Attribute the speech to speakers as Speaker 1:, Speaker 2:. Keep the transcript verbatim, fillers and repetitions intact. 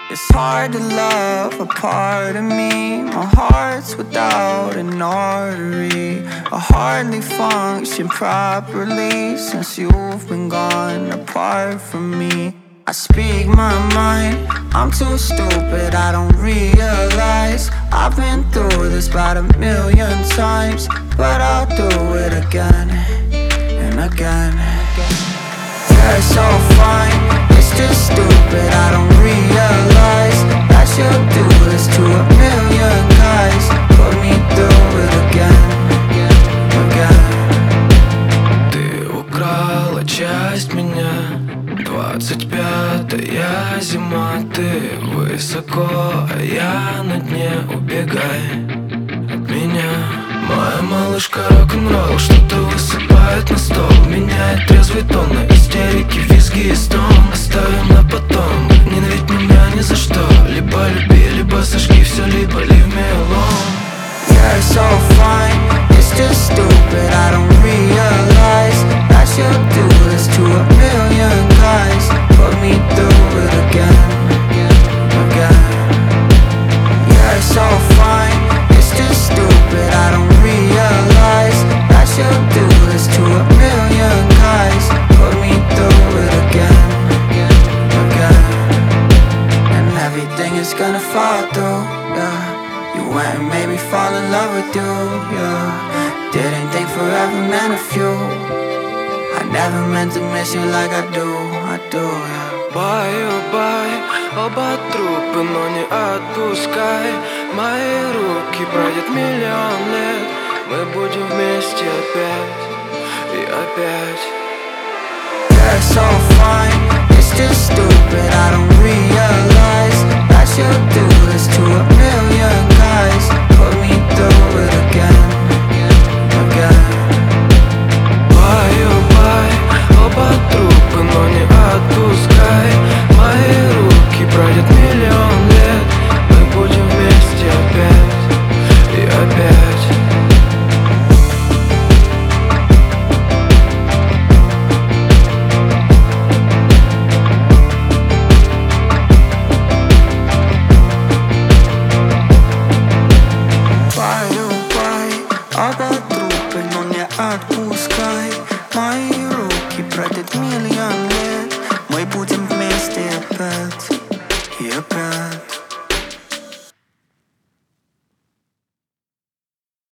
Speaker 1: It's hard to love a part of me. My heart's without an artery. I hardly function properly since you've been gone apart from me. I speak my mind, I'm too stupid, I don't realize I've been through this about a million times, but I'll do it again and again. Yeah, it's so fine, it's just stupid, I don't realize that you'll do this to a million guys. Put me through it again, again.
Speaker 2: Ты украла часть меня. Двадцать пятая зима, ты высоко, а я на дне. Убегай от меня. Моя малышка рок-н-ролл что-то высыпает на стол, меняет трезвый тон на истерики, визги и стон. Оставим на потом, ненавидь меня ни за что. Либо люби, либо сожги все, либо leave me alone.
Speaker 1: Yeah, it's so fine, it's just stupid, I don't realize that you'll do this to a million guys. Put me through it again, again. Yeah, it's so fine, it's just stupid, I don't realize that you'll do this to a million guys. Put me through it again, again. And everything is gonna fall through, yeah. You went and made me fall in love with you, yeah. Didn't think forever meant a few. I never meant to miss you like I do, I do, yeah.
Speaker 2: Бай-о-бай, оба трупы, но не отпускай. Мои руки пройдет миллион лет, мы будем вместе опять и опять.
Speaker 1: Yeah, it's so fine, it's just stupid, I don't realize that you'll do this to a million guys. Put me through it again, again.
Speaker 2: Бай-о-бай, оба трупы, но не отпускай. Мои руки пройдет миллион лет, мы будем вместе опять и опять.
Speaker 1: Оба трупы, но не отпускай. Мои руки пройдет миллион